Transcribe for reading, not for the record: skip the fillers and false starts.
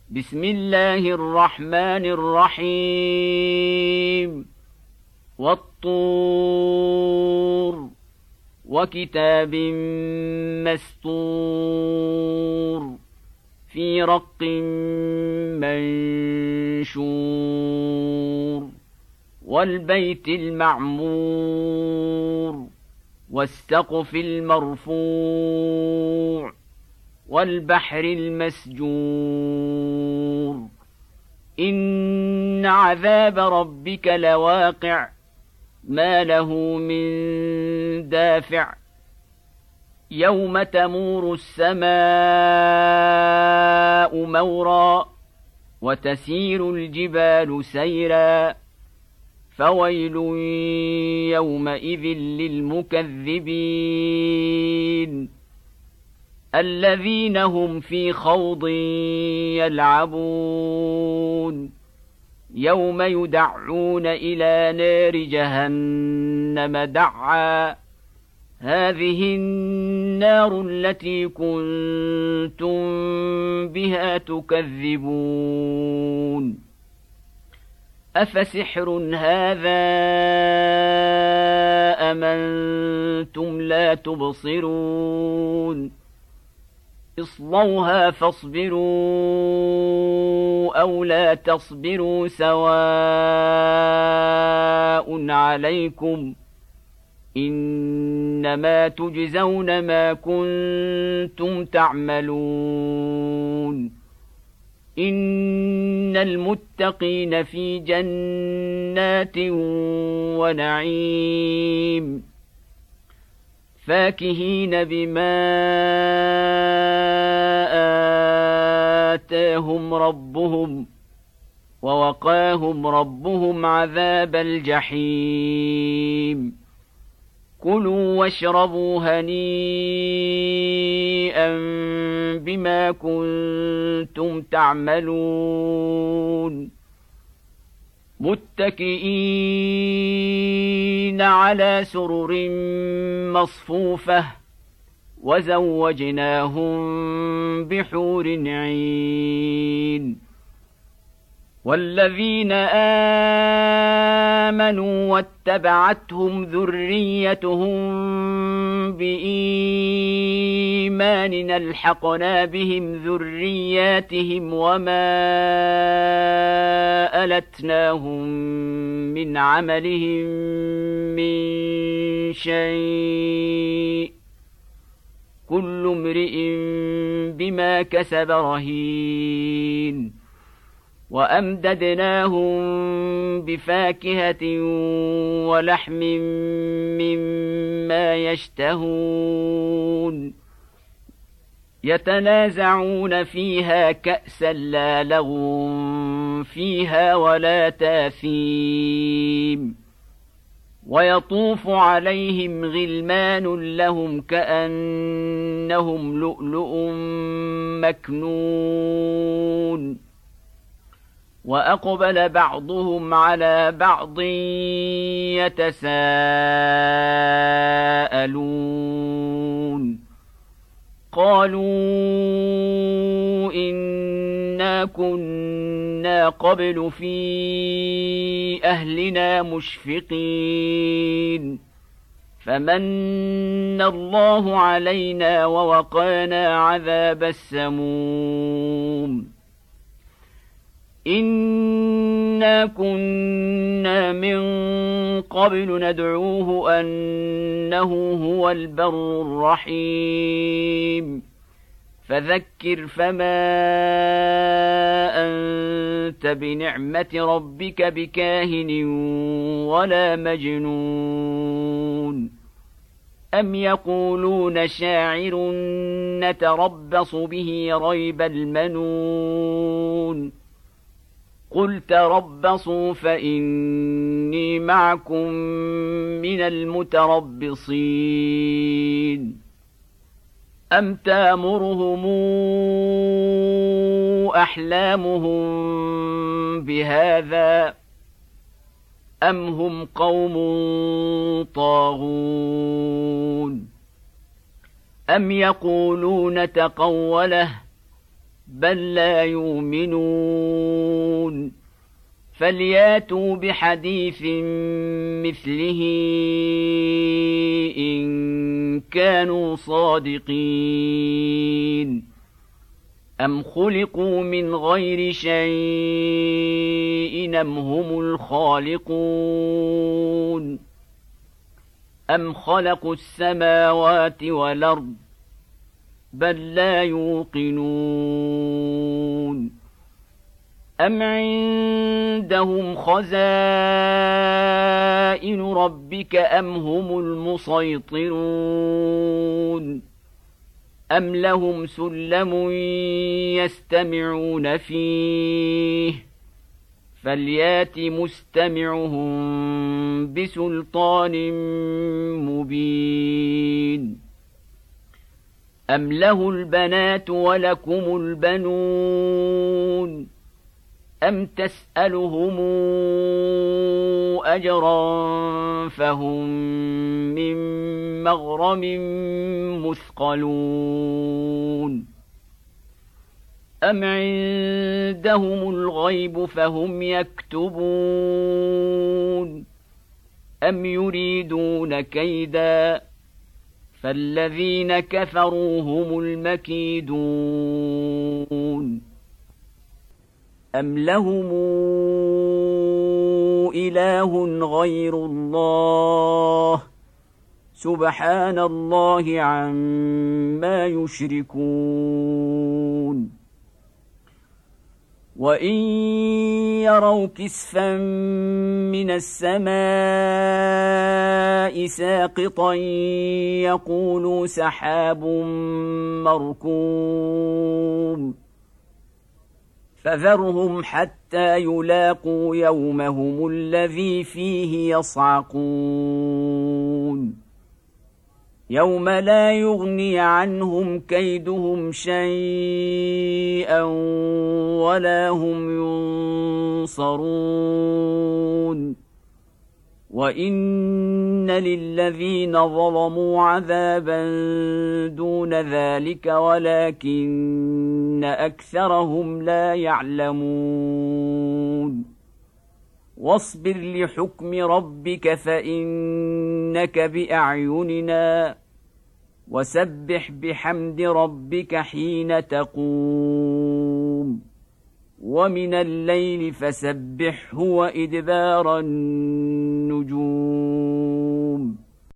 بسم الله الرحمن الرحيم والطور وكتاب مسطور في رق منشور والبيت المعمور والسقف المرفوع والبحر المسجور إن عذاب ربك لواقع ما له من دافع يوم تمور السماء مورا وتسير الجبال سيرا فويل يومئذ للمكذبين الذين هم في خوض يلعبون يوم يدعون إلى نار جهنم دعا هذه النار التي كنتم بها تكذبون أفسحر هذا أم أنتم لا تبصرون اصلوها فاصبروا أو لا تصبروا سواء عليكم إنما تجزون ما كنتم تعملون إن المتقين في جنات ونعيم فاكهين بما آتاهم ربهم ووقاهم ربهم عذاب الجحيم كلوا واشربوا هنيئا بما كنتم تعملون متكئين على سرر مصفوفة وزوجناهم بحور عين والذين آمنوا واتبعتهم ذريتهم بإيمان ألحقنا بهم ذرياتهم وما ألتناهم من عملهم من شيء كل امرئ بما كسب رهين وأمددناهم بفاكهة ولحم مما يشتهون يتنازعون فيها كأسا لا لغو فيها ولا تاثيم ويطوف عليهم غلمان لهم كأنهم لؤلؤ مكنون وأقبل بعضهم على بعض يتساءلون قالوا إنا كنا قبل في أهلنا مشفقين فمن الله علينا ووقانا عذاب السموم إنا كنا من قبل ندعوه أنه هو البر الرحيم فذكر فما أنت بنعمة ربك بكاهن ولا مجنون أم يقولون شاعر نتربص به ريب المنون قل تربصوا فإني معكم من المتربصين أم تأمرهم أحلامهم بهذا أم هم قوم طاغون أم يقولون تقوله بل لا يؤمنون فلياتوا بحديث مثله إن كانوا صادقين أم خلقوا من غير شيء أم هم الخالقون أم خلقوا السماوات والأرض بل لا يوقنون أم عندهم خزائن ربك أم هم المسيطرون أم لهم سلم يستمعون فيه فليات مستمعهم بسلطان مبين أم له البنات ولكم البنون أم تسألهم أجرا فهم من مغرم مثقلون أم عندهم الغيب فهم يكتبون أم يريدون كيدا فالذين كفروا هم المكيدون أم لهم إله غير الله سبحان الله عما يشركون وإن يروا كسفا من السماء ساقطا يقولوا سحاب مركوم فذرهم حتى يلاقوا يومهم الذي فيه يصعقون يوم لا يغني عنهم كيدهم شيئا ولا هم ينصرون وإن للذين ظلموا عذابا دون ذلك ولكن أكثرهم لا يعلمون واصبر لحكم ربك فإنك بأعيننا وسبح بحمد ربك حين تقوم ومن الليل فسبحه وإدبار النجوم